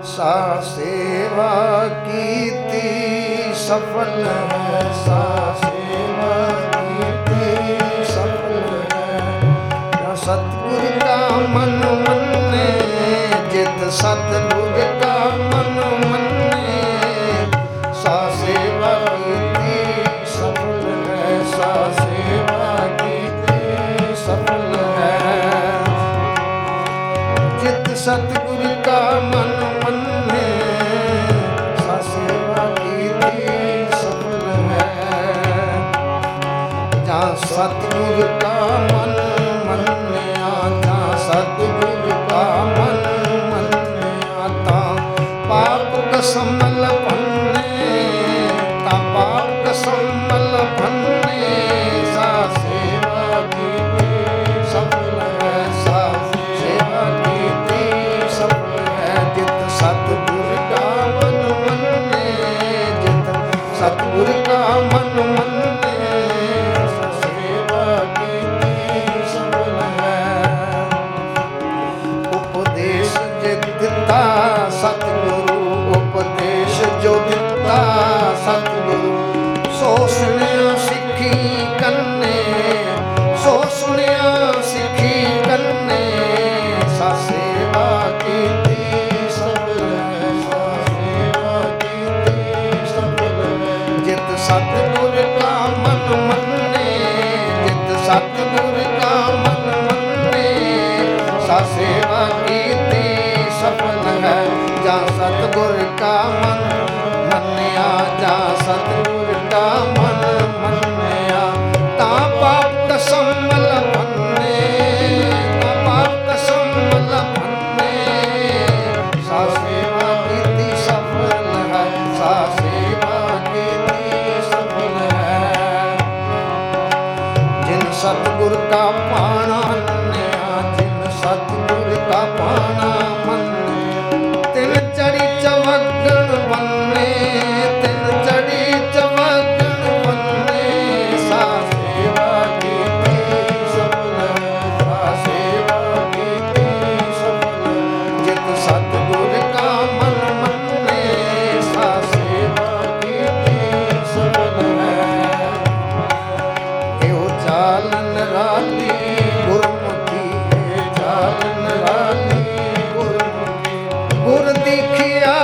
सा सेवा कीती सफल है, सा सेवा कीती सफल है। सतगुर का मन मन्ने, जित सतगुर का मन मन्ने, सा सेवा कीती सफल है, सा सेवा कीती सफल है। जित सतगुर का मन मन्ने, सा सेवा कीती सफल है। जहाँ सतगुर का मन मन्निया, जहाँ सतगुर का मन मन्निया, ता पाप कसमल भन्ने, ता पाप कसमल भन्ने, सा सेवा कीती सफल है, सा सेवा कीती सफल है। जित सतगुर का मन मन्ने, जित सतगुर का मन मन्ने, सा सेवा कीती सफल है। उपदेश जे दिता सतगुरु, उपदेश जो दिता सतगुरु, सो सुनिया सिखी कन्ने, सो सुनिया सिखी कन्ने, सा सेवा कीती सफल है, सा सेवा कीती सफल है। जित सतगुर का मन मन्ने, जित सतगुर का मन मन्ने, सा सेवा कीती सफल है। जा सतगुर का मन मन्निया, जा सतगुर का मन मन्निया, ता पाप कसमल भन्ने, ता पाप कसमल भन्ने, सा सेवा कीती सफल है, सा सेवा कीती सफल है। जिन सतगुर का पाना मन्निया, जिन सतगुर का पाना मन्ने, तिन चढ़ी चवगन बन्ने, तिन चढ़ी चवगन बन्ने, सा सेवा कीती सफल है, सा सेवा कीती सफल है। जित सतगुर का मन मन्ने, सा सेवा कीती सफल है। एहो चालन राली गुरमुखी, ए चालन राली गुरमुखी, गुर दीखिया